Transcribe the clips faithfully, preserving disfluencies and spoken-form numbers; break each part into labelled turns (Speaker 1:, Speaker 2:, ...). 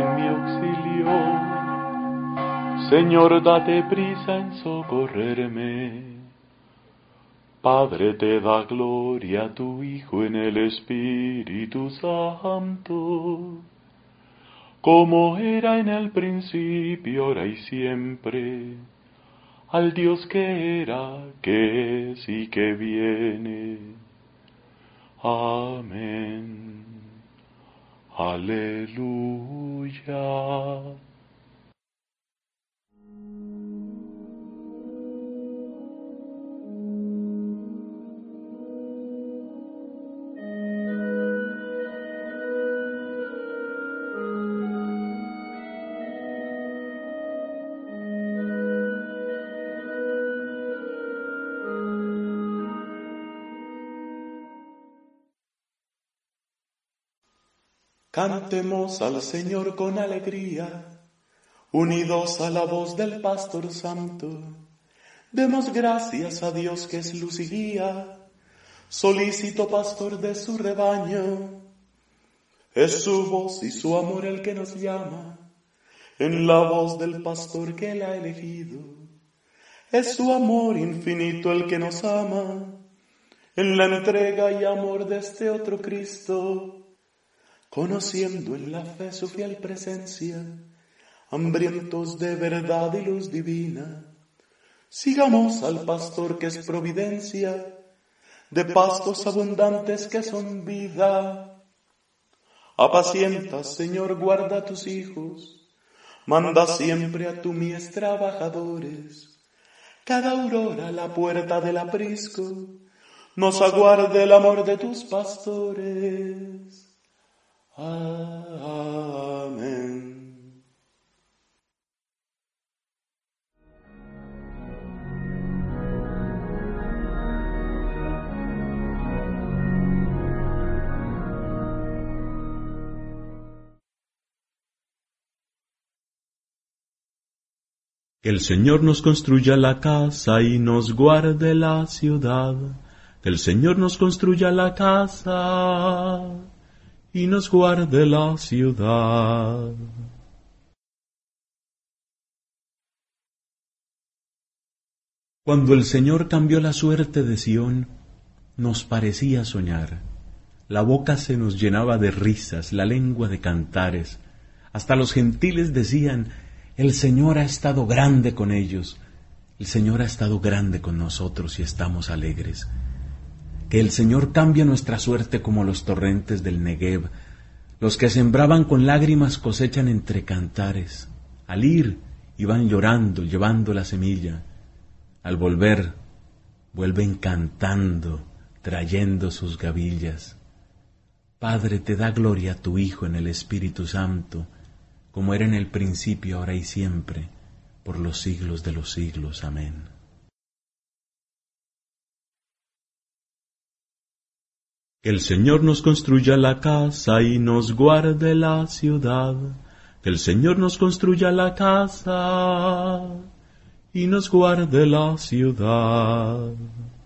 Speaker 1: en mi auxilio. Señor, date prisa en socorrerme. Padre, te da gloria a tu Hijo en el Espíritu Santo, como era en el principio, ahora y siempre, al Dios que era, que es y que viene. Amén. Aleluya.
Speaker 2: Cantemos al Señor con alegría, unidos a la voz del Pastor Santo. Demos gracias a Dios que es luz y guía, solícito pastor de su rebaño. Es su voz y su amor el que nos llama, en la voz del pastor que él ha elegido. Es su amor infinito el que nos ama, en la entrega y amor de este otro Cristo. Conociendo en la fe su fiel presencia, hambrientos de verdad y luz divina, sigamos al pastor que es providencia, de pastos abundantes que son vida. Apacienta, Señor, guarda a tus hijos, manda siempre a tu mies trabajadores. Cada aurora a la puerta del aprisco, nos aguarde el amor de tus pastores. Amén.
Speaker 3: Que el Señor nos construya la casa y nos guarde la ciudad. Que el Señor nos construya la casa y nos guarde la ciudad. Cuando el Señor cambió la suerte de Sión, nos parecía soñar. La boca se nos llenaba de risas, la lengua de cantares. Hasta los gentiles decían: el Señor ha estado grande con ellos. El Señor ha estado grande con nosotros y estamos alegres. Que el Señor cambie nuestra suerte como los torrentes del Negev. Los que sembraban con lágrimas cosechan entre cantares. Al ir, iban llorando, llevando la semilla. Al volver, vuelven cantando, trayendo sus gavillas. Padre, te da gloria a tu Hijo en el Espíritu Santo, como era en el principio, ahora y siempre, por los siglos de los siglos. Amén. Que el Señor nos construya la casa y nos guarde la ciudad. Que el Señor nos construya la casa y nos guarde la ciudad.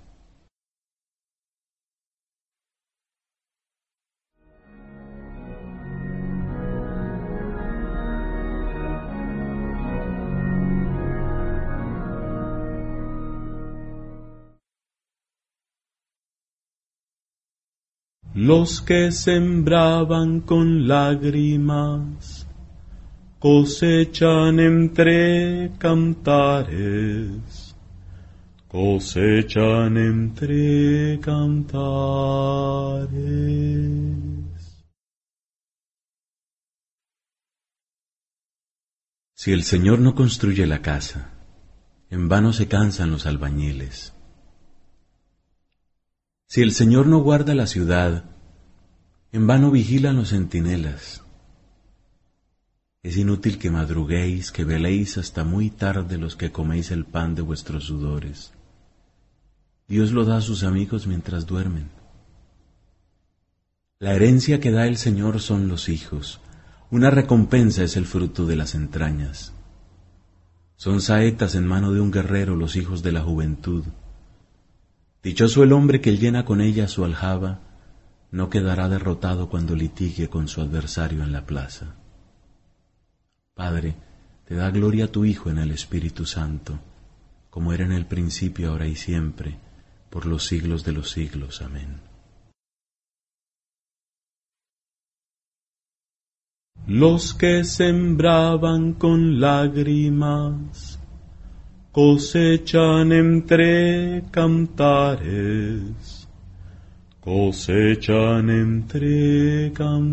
Speaker 3: Los que sembraban con lágrimas cosechan entre cantares, cosechan entre cantares. Si el Señor no construye la casa, en vano se cansan los albañiles. Si el Señor no guarda la ciudad, en vano vigilan los centinelas. Es inútil que madruguéis, que veléis hasta muy tarde los que coméis el pan de vuestros sudores. Dios lo da a sus amigos mientras duermen. La herencia que da el Señor son los hijos. Una recompensa es el fruto de las entrañas. Son saetas en mano de un guerrero los hijos de la juventud. Dichoso el hombre que llena con ella su aljaba, no quedará derrotado cuando litigue con su adversario en la plaza. Padre, te da gloria a tu Hijo en el Espíritu Santo, como era en el principio, ahora y siempre, por los siglos de los siglos. Amén. Los que sembraban con lágrimas cosechan entre cantares, cosechan entre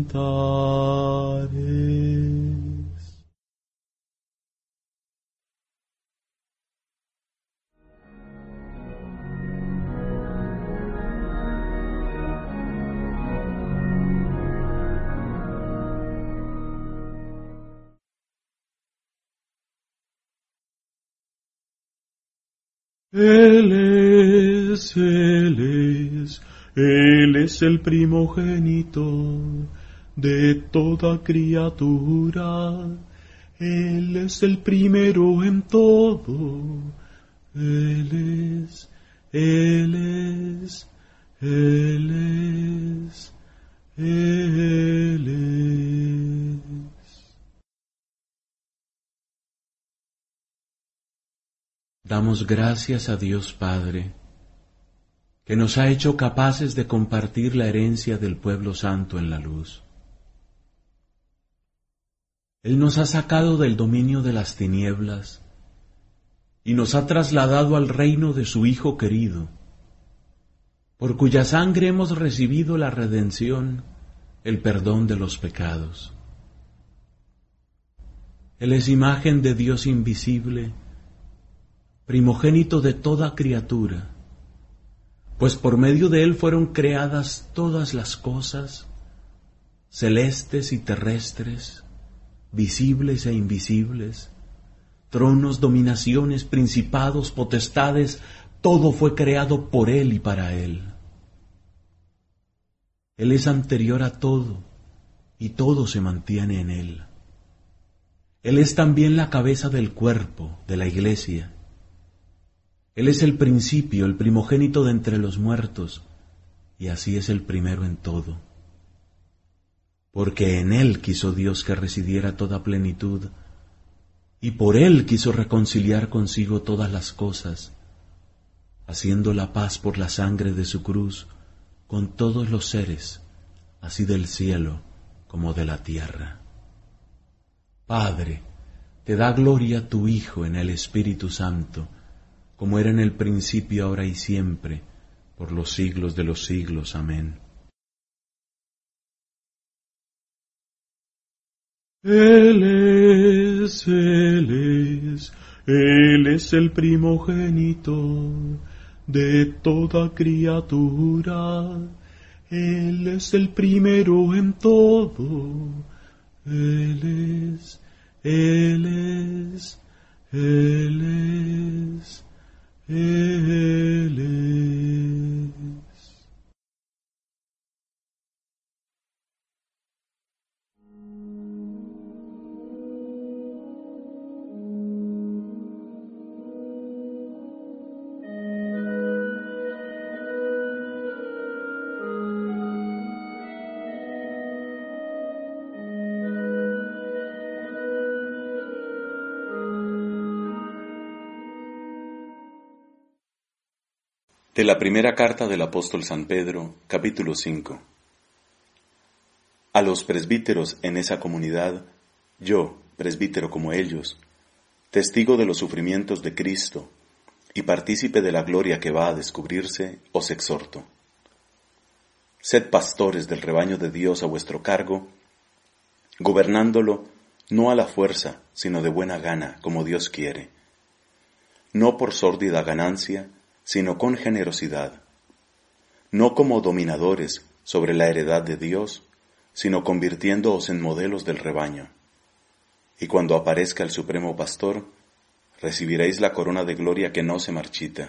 Speaker 3: cantares. Él es, Él es, Él es el primogénito de toda criatura. Él es el primero en todo. Él es, Él es, Él es, Él es. Damos gracias a Dios Padre, que nos ha hecho capaces de compartir la herencia del pueblo santo en la luz. Él nos ha sacado del dominio de las tinieblas y nos ha trasladado al reino de su Hijo querido, por cuya sangre hemos recibido la redención, el perdón de los pecados. Él es imagen de Dios invisible, primogénito de toda criatura, pues por medio de Él fueron creadas todas las cosas, celestes y terrestres, visibles e invisibles, tronos, dominaciones, principados, potestades, todo fue creado por Él y para Él. Él es anterior a todo, y todo se mantiene en Él. Él es también la cabeza del cuerpo, de la Iglesia. Él es el principio, el primogénito de entre los muertos, y así es el primero en todo. Porque en Él quiso Dios que residiera toda plenitud, y por Él quiso reconciliar consigo todas las cosas, haciendo la paz por la sangre de su cruz con todos los seres, así del cielo como de la tierra. Padre, te da gloria tu Hijo en el Espíritu Santo, como era en el principio, ahora y siempre, por los siglos de los siglos. Amén. Él es, Él es, Él es el primogénito de toda criatura. Él es el primero en todo. Él es, Él es, Él es. Él es.
Speaker 1: De la primera carta del apóstol San Pedro, capítulo cinco. A los presbíteros en esa comunidad, yo, presbítero como ellos, testigo de los sufrimientos de Cristo y partícipe de la gloria que va a descubrirse, os exhorto. Sed pastores del rebaño de Dios a vuestro cargo, gobernándolo no a la fuerza, sino de buena gana, como Dios quiere, no por sórdida ganancia, sino con generosidad, no como dominadores sobre la heredad de Dios, sino convirtiéndoos en modelos del rebaño. Y cuando aparezca el Supremo Pastor, recibiréis la corona de gloria que no se marchita.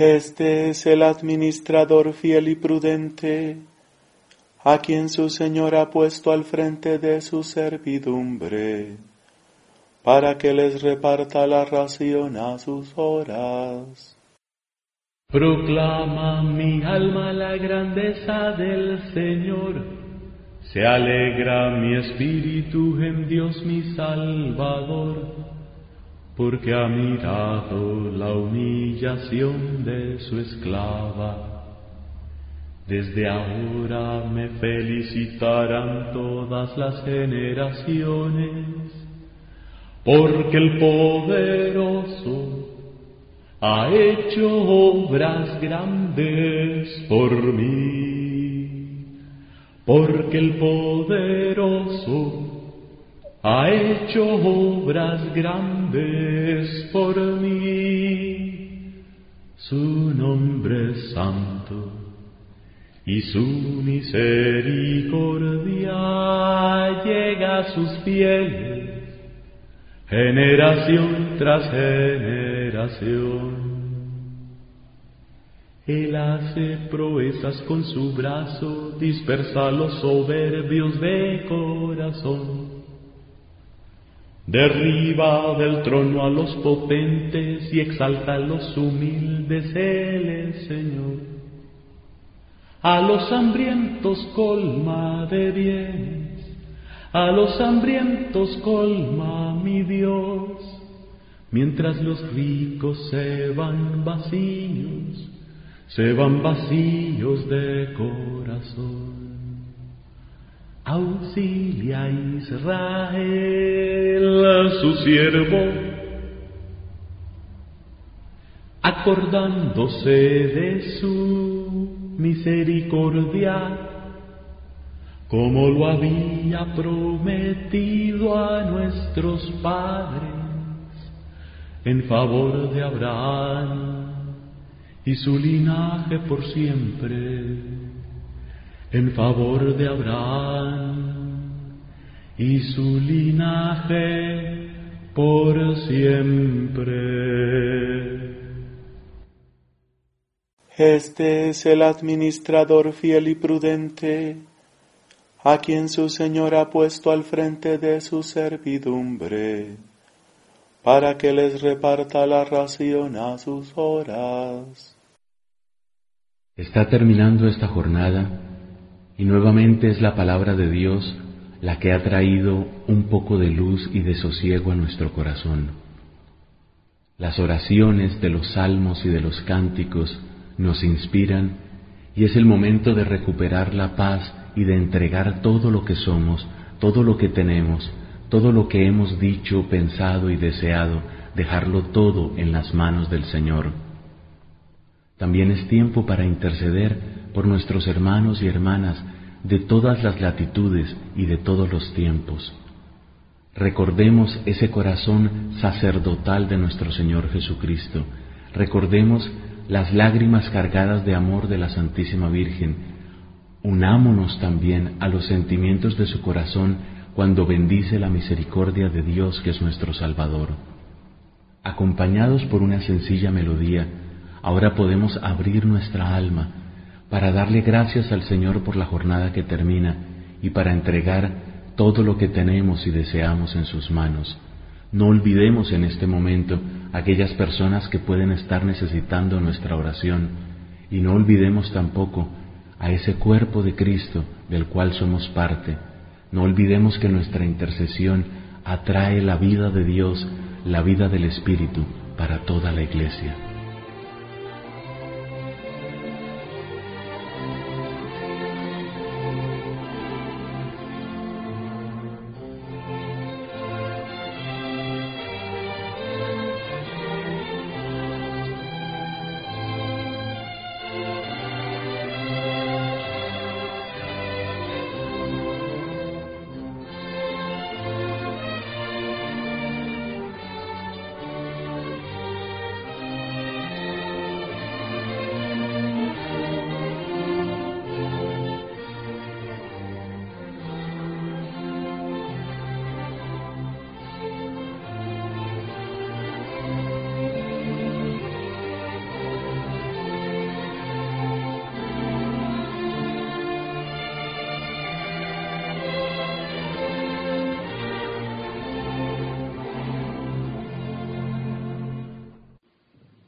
Speaker 2: Este es el administrador fiel y prudente, a quien su Señor ha puesto al frente de su servidumbre, para que les reparta la ración a sus horas.
Speaker 3: Proclama mi alma la grandeza del Señor, se alegra mi espíritu en Dios mi Salvador, porque ha mirado la humillación de su esclava. Desde ahora me felicitarán todas las generaciones, porque el poderoso ha hecho obras grandes por mí, porque el poderoso ha hecho obras grandes por mí. Su nombre es santo y su misericordia llega a sus fieles, generación tras generación. Él hace proezas con su brazo, dispersa a los soberbios de corazón. Derriba del trono a los potentes y exalta a los humildes, Él es Señor. A los hambrientos colma de bienes, a los hambrientos colma mi Dios, mientras los ricos se van vacíos, se van vacíos de corazón. Auxilia a Israel, su siervo, acordándose de su misericordia, como lo había prometido a nuestros padres, en favor de Abraham y su linaje por siempre. En favor de Abraham y su linaje por siempre.
Speaker 2: Este es el administrador fiel y prudente, a quien su Señor ha puesto al frente de su servidumbre, para que les reparta la ración a sus horas.
Speaker 3: Está terminando esta jornada y nuevamente es la palabra de Dios la que ha traído un poco de luz y de sosiego a nuestro corazón. Las oraciones de los salmos y de los cánticos nos inspiran y es el momento de recuperar la paz y de entregar todo lo que somos, todo lo que tenemos, todo lo que hemos dicho, pensado y deseado, dejarlo todo en las manos del Señor. También es tiempo para interceder por nuestros hermanos y hermanas de todas las latitudes y de todos los tiempos. Recordemos ese corazón sacerdotal de nuestro Señor Jesucristo. Recordemos las lágrimas cargadas de amor de la Santísima Virgen. Unámonos también a los sentimientos de su corazón cuando bendice la misericordia de Dios, que es nuestro Salvador. Acompañados por una sencilla melodía, ahora podemos abrir nuestra alma para darle gracias al Señor por la jornada que termina y para entregar todo lo que tenemos y deseamos en sus manos. No olvidemos en este momento aquellas personas que pueden estar necesitando nuestra oración y no olvidemos tampoco a ese cuerpo de Cristo del cual somos parte. No olvidemos que nuestra intercesión atrae la vida de Dios, la vida del Espíritu para toda la Iglesia.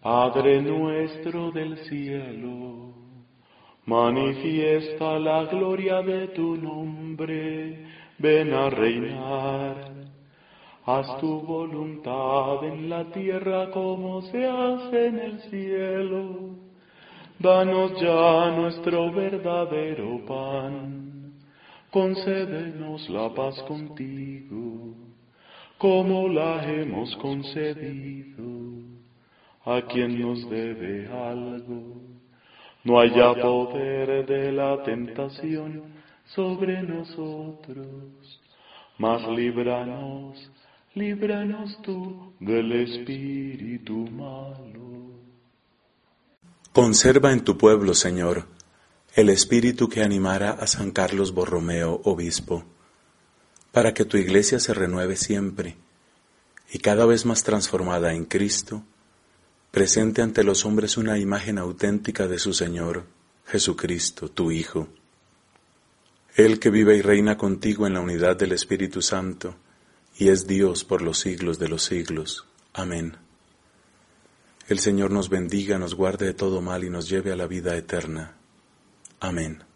Speaker 2: Padre nuestro del cielo, manifiesta la gloria de tu nombre, ven a reinar. Haz tu voluntad en la tierra como se hace en el cielo. Danos ya nuestro verdadero pan. Concédenos la paz contigo, como la hemos concedido a quien nos debe algo. No haya poder de la tentación sobre nosotros, mas líbranos, líbranos tú del espíritu malo.
Speaker 1: Conserva en tu pueblo, Señor, el espíritu que animara a San Carlos Borromeo, obispo, para que tu iglesia se renueve siempre y cada vez más transformada en Cristo, presente ante los hombres una imagen auténtica de su Señor, Jesucristo, tu Hijo. Él que vive y reina contigo en la unidad del Espíritu Santo, y es Dios por los siglos de los siglos. Amén. El Señor nos bendiga, nos guarde de todo mal y nos lleve a la vida eterna. Amén.